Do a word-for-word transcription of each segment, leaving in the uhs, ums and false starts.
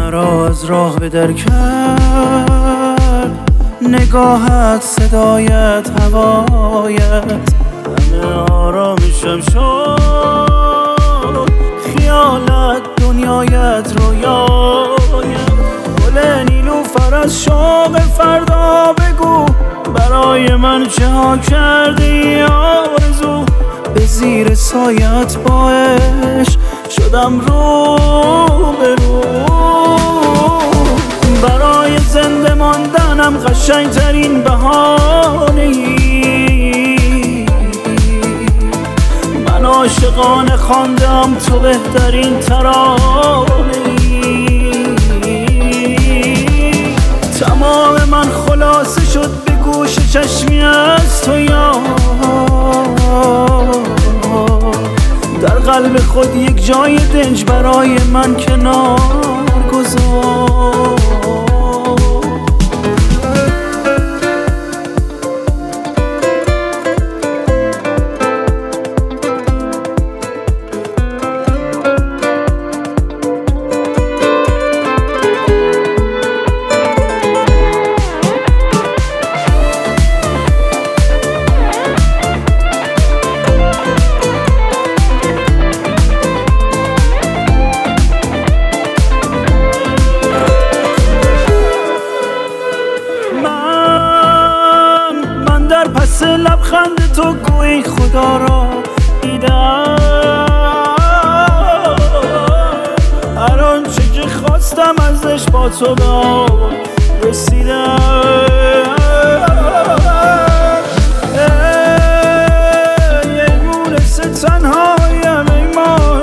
مرا از راه به در کرد، نگاهت، صدایت، هوایت، همه آرامشم شد. خیالت، دنیایت، رویایت، گل نیلوفر از شوق فردا بگو برای من چه ها کرده ای آرزو. به زیر سایت با عشق شدم رو به رو، برای زنده ماندنم قشنگترین بهانه ای. من عاشقانه خواندم تو بهترین ترانه ای. تمام من خلاصه شد به گوش چشمی از تو یار، در قلب خود یک جای دنج برای من کنار گذار. پس لبخند تو گویی خدا را دیدم، هر آنچه که خواستم ازش با تو به رسیدم. ای مونس تنهایم، ای ماه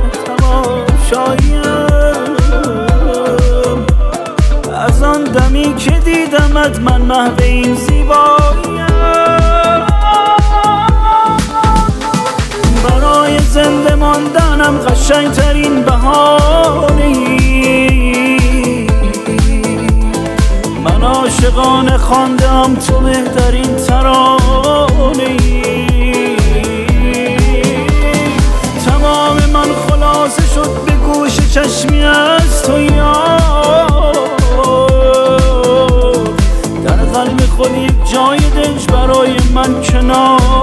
تماشاییم، از آن دمی که دیدمت من محو این زیباییم. زنده ماندنم قشنگترین بهانه ای. من عاشقانه خواندم تو بهترین ترانه ای. تمام من خلاصه شد به گوش چشمی از تو یار، در قلب خود یک جای دنج برای من کنار